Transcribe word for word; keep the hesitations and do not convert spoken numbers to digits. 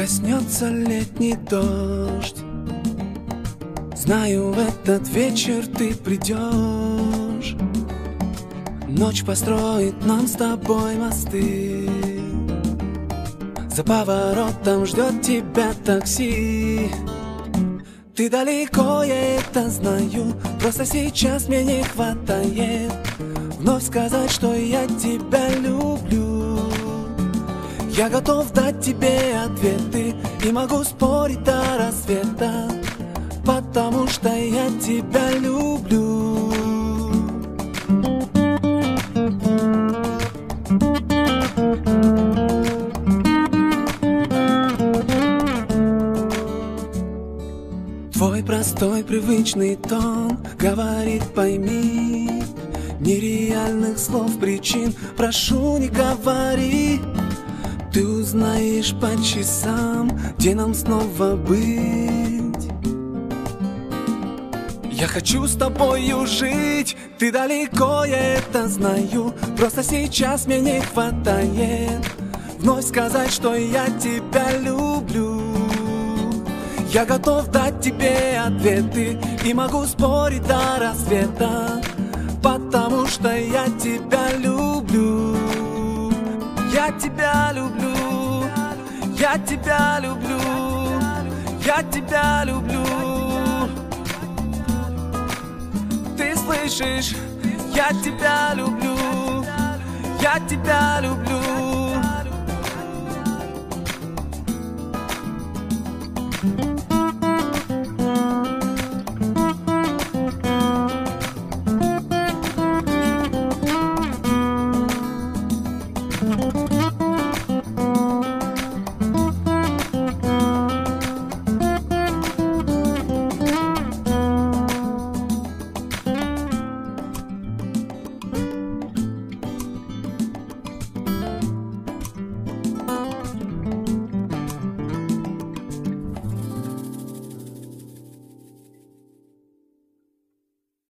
коснется летний дождь. Знаю, в этот вечер ты придешь. Ночь построит нам с тобой мосты. За поворотом ждет тебя такси. Ты далеко, я это знаю. Просто сейчас мне не хватает вновь сказать, что я тебя люблю. Я готов дать тебе ответы и могу спорить до рассвета, потому что я тебя люблю. Твой простой привычный тон говорит: пойми, нереальных слов, причин прошу, не говори. Ты узнаешь по часам, где нам снова быть. Я хочу с тобою жить, ты далеко, я это знаю. Просто сейчас мне не хватает вновь сказать, что я тебя люблю. Я готов дать тебе ответы и могу спорить до рассвета, потому что я тебя люблю. Я тебя люблю, я тебя люблю, я тебя люблю. Слышишь, я тебя люблю, я тебя люблю.